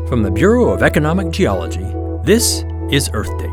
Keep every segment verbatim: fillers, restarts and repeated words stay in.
From the Bureau of Economic Geology, this is Earth Date.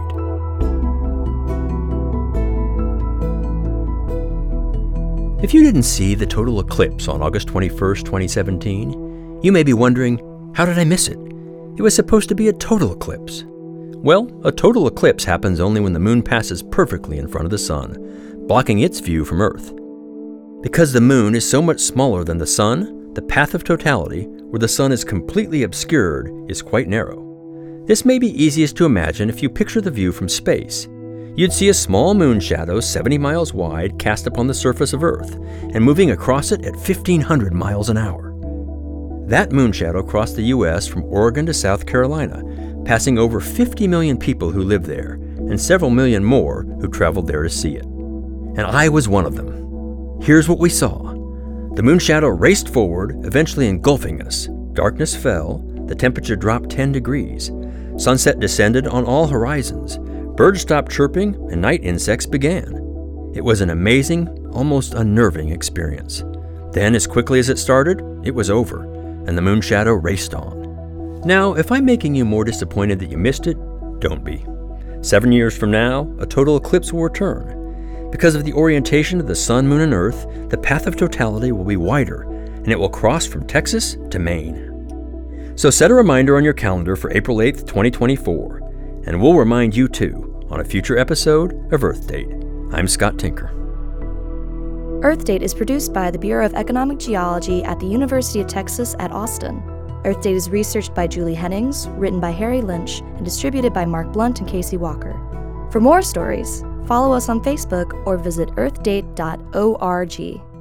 If you didn't see the total eclipse on August twenty-first, twenty seventeen, you may be wondering, how did I miss it? It was supposed to be a total eclipse. Well, a total eclipse happens only when the moon passes perfectly in front of the sun, blocking its view from Earth. Because the moon is so much smaller than the sun, the path of totality, where the sun is completely obscured, is quite narrow. This may be easiest to imagine if you picture the view from space. You'd see a small moon shadow seventy miles wide cast upon the surface of Earth and moving across it at fifteen hundred miles an hour. That moon shadow crossed the U S from Oregon to South Carolina, passing over fifty million people who live there and several million more who traveled there to see it. And I was one of them. Here's what we saw. The moon shadow raced forward, eventually engulfing us. Darkness fell, the temperature dropped ten degrees. Sunset descended on all horizons. Birds stopped chirping and night insects began. It was an amazing, almost unnerving experience. Then, as quickly as it started, it was over, and the moon shadow raced on. Now, if I'm making you more disappointed that you missed it, don't be. Seven years from now, a total eclipse will return. Because of the orientation of the sun, moon, and earth, the path of totality will be wider, and it will cross from Texas to Maine. So set a reminder on your calendar for April eighth, twenty twenty-four, and we'll remind you too on a future episode of Earth Date. I'm Scott Tinker. Earth Date is produced by the Bureau of Economic Geology at the University of Texas at Austin. Earth Date is researched by Julie Hennings, written by Harry Lynch, and distributed by Mark Blunt and Casey Walker. For more stories, follow us on Facebook or visit earth date dot org.